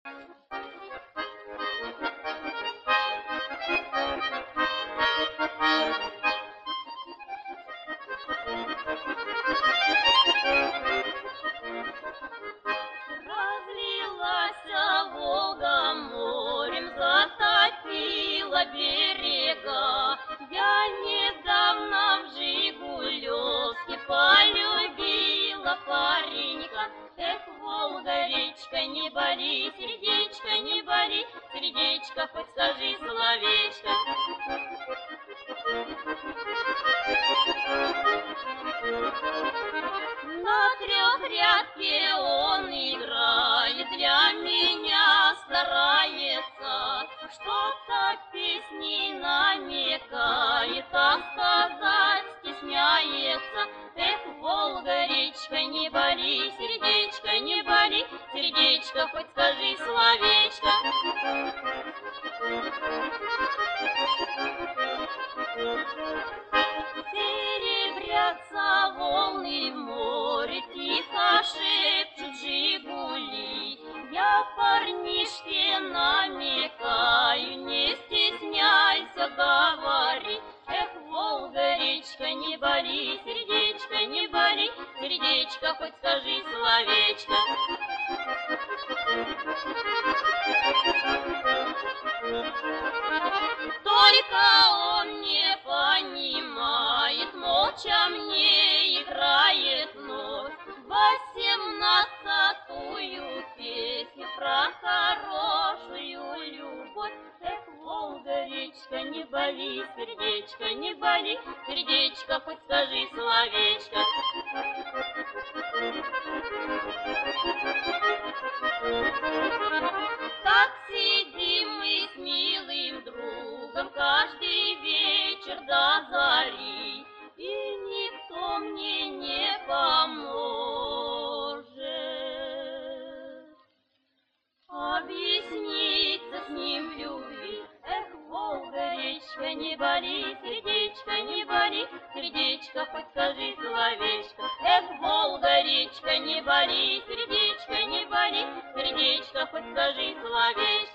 Разлилась Волга морем, затопила берега. Я недавно в Жигулевске полюбила паренька. Эх, Волга, речка, не боли, сердечко, не боли, сердечко, хоть скажи словечко. На трехрядке он играет, для меня старается, что-то песней намекает, а сказать стесняется. Эх, Волга, речка, не боли, сердечко, не боли, сердечко, хоть скажи словечко. Серебрятся волны в море, тихо шепчут жигули. Я парнишке намекаю, не стесняйся, говори. Эх, Волга, речка, не боли, сердечко, не боли, сердечко, хоть скажи словечко. Только он не понимает, молча мне играет вновь 18-ю песню про хорошую любовь. Эх, Волга, речка, не боли, сердечко, не боли, сердечко, хоть скажи словечко. Так сидим мы с милым другом каждый вечер до зари, и никто мне не поможет объясниться с ним в любви. Эх, Волга, речка, не боли, сердечко, не боли, сердечко, хоть скажи словечко. Эх, Волга, речка, не боли, сердечко, не боли, сердечко, хоть скажи словечко.